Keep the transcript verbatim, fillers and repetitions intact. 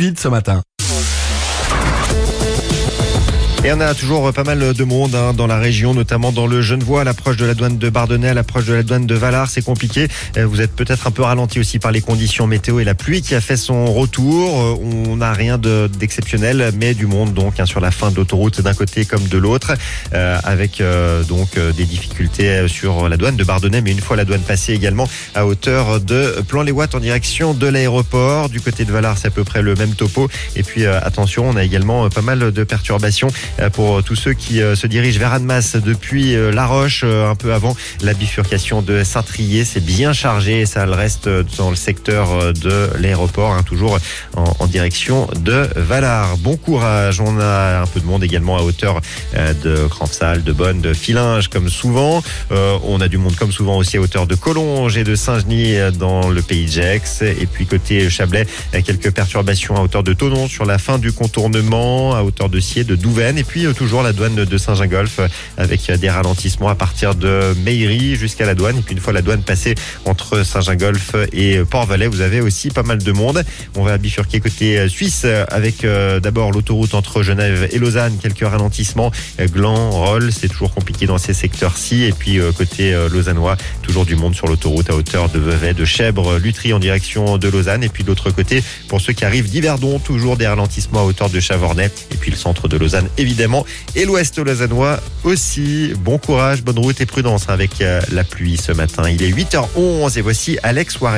Vite ce matin. Et on a toujours pas mal de monde hein, dans la région, notamment dans le Genevois, à l'approche de la douane de Bardonnay, à l'approche de la douane de Valars. C'est compliqué. Vous êtes peut-être un peu ralenti aussi par les conditions météo et la pluie qui a fait son retour. On n'a rien de, d'exceptionnel, mais du monde donc hein, sur la fin de l'autoroute d'un côté comme de l'autre, euh, avec euh, donc euh, des difficultés sur la douane de Bardonnay, mais une fois la douane passée également à hauteur de Plan-les-Ouates en direction de l'aéroport. Du côté de Valars, c'est à peu près le même topo. Et puis euh, attention, on a également pas mal de perturbations pour tous ceux qui se dirigent vers Annemasse depuis La Roche, un peu avant la bifurcation de Saint-Trier. C'est bien chargé et ça le reste dans le secteur de l'aéroport, hein, toujours en, en direction de Valars. Bon courage. On a un peu de monde également à hauteur de Cranfsal, de Bonne, de Filinge comme souvent. Euh, on a du monde comme souvent aussi à hauteur de Collonges et de Saint-Genis dans le pays de Gex. Et puis côté Chablais, quelques perturbations à hauteur de Thonon sur la fin du contournement, à hauteur de Sciez, de Douvaine. Et puis euh, toujours la douane de Saint-Gingolph euh, avec euh, des ralentissements à partir de Meillery jusqu'à la douane. Et puis une fois la douane passée entre Saint-Gingolph et euh, Port-Valais, vous avez aussi pas mal de monde. On va bifurquer côté euh, suisse euh, avec euh, d'abord l'autoroute entre Genève et Lausanne. Quelques ralentissements. Euh, Gland, Rolle, c'est toujours compliqué dans ces secteurs-ci. Et puis euh, côté euh, lausannois, toujours du monde sur l'autoroute à hauteur de Vevey, de Chèvre, Lutry en direction de Lausanne. Et puis de l'autre côté, pour ceux qui arrivent d'Yverdon, toujours des ralentissements à hauteur de Chavornay. Et puis le centre de Lausanne, évidemment, et l'ouest lausannois aussi. Bon courage, bonne route et prudence avec la pluie ce matin. Il est huit heures onze et voici Alex Warren.